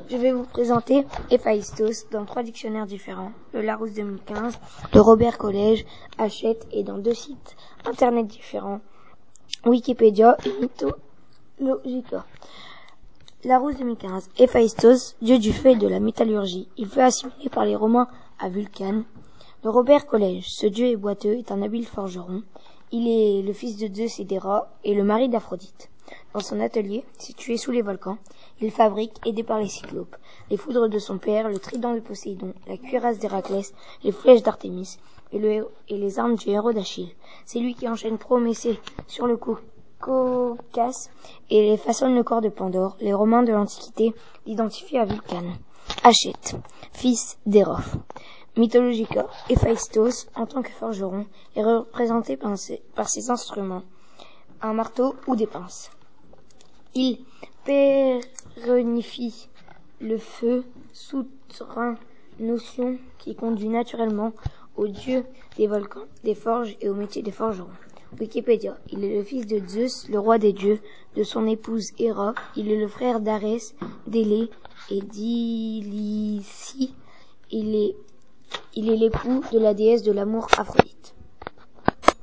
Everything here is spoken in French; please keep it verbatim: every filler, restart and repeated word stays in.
Je vais vous présenter Héphaïstos dans trois dictionnaires différents, le Larousse deux mille quinze, le Robert Collège, Hachette et dans deux sites internet différents, Wikipédia et Mythologica. Larousse deux mille quinze. Héphaïstos, dieu du feu et de la métallurgie. Il fut assimilé par les Romains à Vulcane. Le Robert Collège, ce dieu est boiteux, est un habile forgeron. Il est le fils de Zeus et d'Héra et le mari d'Aphrodite. Dans son atelier, situé sous les volcans, il fabrique, aidé par les cyclopes, les foudres de son père, le trident de Poséidon, la cuirasse d'Héraclès, les flèches d'Artémis et, le, et les armes du héros d'Achille. C'est lui qui enchaîne Prométhée sur le cou, Caucasse et les façonne le corps de Pandore. Les Romains de l'Antiquité l'identifient à Vulcane. Hachette, fils d'Hérophe. Mythologica, Héphaïstos, en tant que forgeron, est représenté par ses, par ses instruments, un marteau ou des pinces. Il pérennifie le feu souterrain, notion qui conduit naturellement au dieu des volcans, des forges et au métier des forgerons. Wikipédia. Il est le fils de Zeus, le roi des dieux, de son épouse Héra. Il est le frère d'Arès, d'Élé et d'Ilicie. Il est, il est l'époux de la déesse de l'amour Aphrodite.